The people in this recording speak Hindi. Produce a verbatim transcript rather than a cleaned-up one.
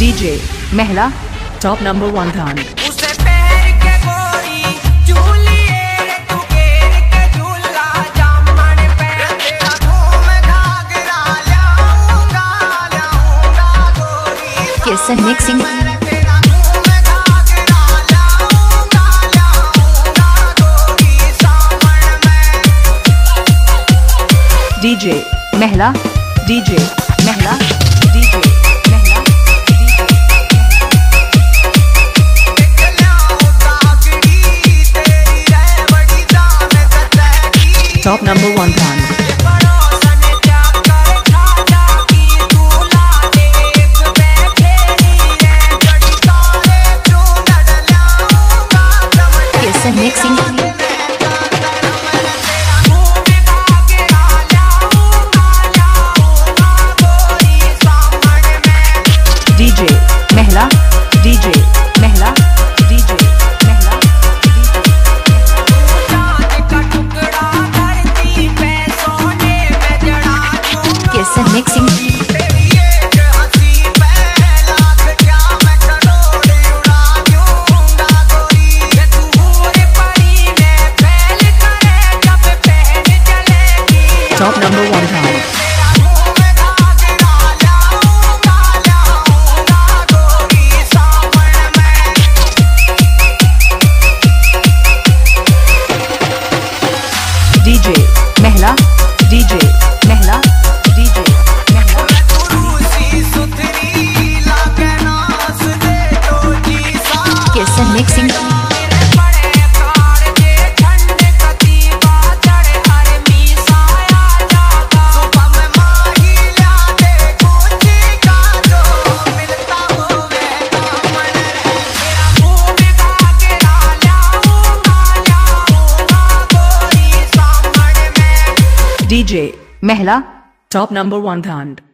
DJ Mahla top number one धान। Mixing DJ Mahla DJ Mahla DJ Mahla top number one धान। Mixing DJ Mahla DJ Mahla DJ Mahla कैसे मिक्सिंग टॉप नंबर वन धान। DJ Mahla DJ Mahla DJ Mahla कैसे mixing DJ Mahla top number one धान।